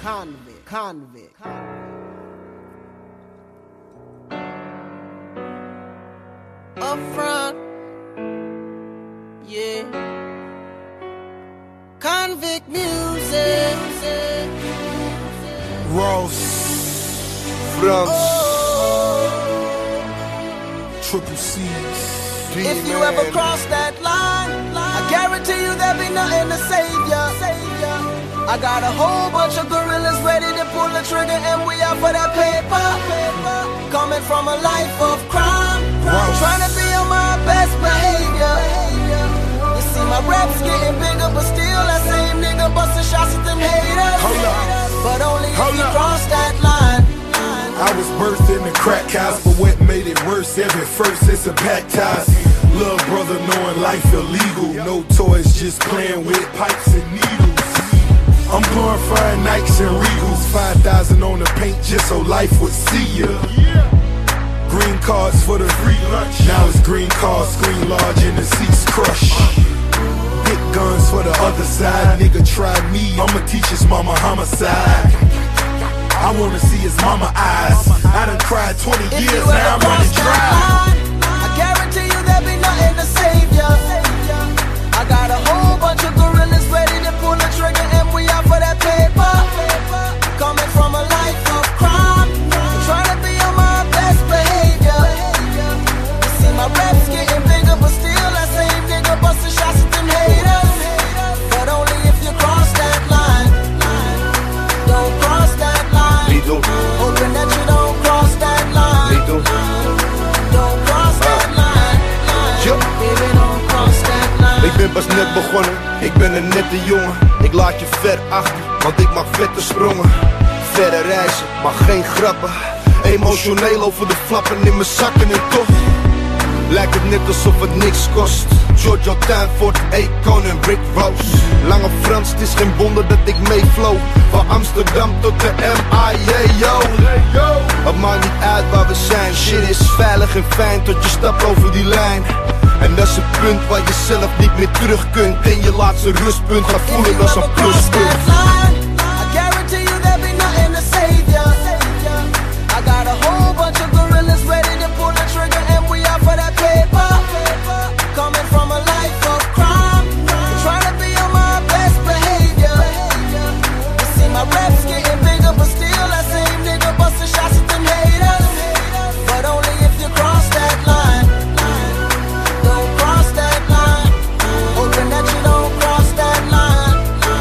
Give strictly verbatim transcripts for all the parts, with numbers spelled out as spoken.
convict, convict, convict. Up front, yeah. Convict music. Ross, France, Oh, Triple C's. if you ever cross that line, I guarantee you there'll be nothing to save ya. I got a whole bunch of gorillas ready to pull the trigger, and we out for that paper. Coming from a life of crime, trying to be on my best behavior. You see my reps getting bigger, but still that same nigga busting shots at them haters. Hold up. But only if Hold you up. cross that line. I was birthed in the crack house, but what made it worse? Every first it's a pack ties. Love brother knowing life illegal. No toys, just playing with pipes and needles. I'm glorifying Nikes and Regals. Five thousand on the paint just so life would see ya. Green cards for the free lunch. Now it's green cards, screen large and the seats crush. Big guns for the other side. Nigga try me, I'ma teach his mama homicide. I wanna see his mama eyes. I done cried twenty If years, you now ever I'm cross running that dry. line, I guarantee you there'll be nothing to save ya. I got a whole bunch of gorillas ready to pull the trigger, and we out for that paper. Coming from a life of crime, trying to be on my best behavior. You see my reps getting bigger, but still that same nigga busting shots at them haters. But only if you cross that line. Don't cross that line. Hoping that you don't cross that line. Don't cross that line. Ja. Baby, don't cross that line. Ik ben pas net begonnen, ik ben een nette jongen. Ik laat je ver achter, want ik maak vette sprongen. Verre reizen, maar geen grappen. Emotioneel over de flappen in mijn zakken en toch lijkt het net alsof het niks kost. Giorgio Tuinfort, Akon en Rick Ross. Lange Frans, het is geen wonder dat ik meeflow. Van Amsterdam tot de M I A, yo. Het maakt niet uit waar we zijn. Shit is veilig en fijn tot je stapt over die lijn. En dat is het punt waar je zelf niet meer terug kunt. En je laatste rustpunt gaat voelen als een pluspunt. I guarantee you there'll be nothing to save ya. I got a whole bunch of gorillas ready to pull the trigger, and we out for that paper. Coming from a life of crime, trying to be on my best behavior. You see my reps getting bigger, but still that same nigga busting shots at them haters. But only if you cross that line. Don't cross that line. Hoping that you don't cross that line.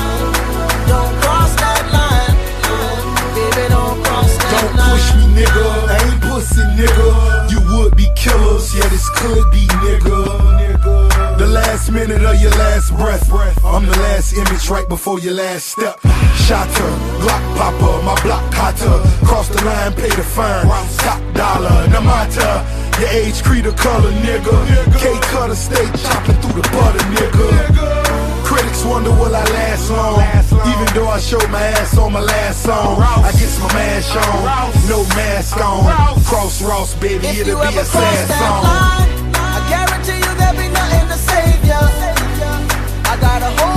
Don't cross that line. Baby, don't cross that Don't line. push me, nigga. I ain't pussy, nigga. You would be killers, yeah, this could be, nigga. The last minute of your last breath. I'm the last image right before your last step. Shotter, Glock popper, my block hotter. Cross the line, pay the fine. Top dollar, Namata. Your age, creed, or color, nigga. K-cutter, stay chopping through the butter, nigga. Critics wonder will I last long. Even though I showed my ass on my last song, I get my mask on, no mask on. Cross Ross, baby, If it'll you be ever a cross sad that song. line, I guarantee you there'll be nothing to save ya. I got a whole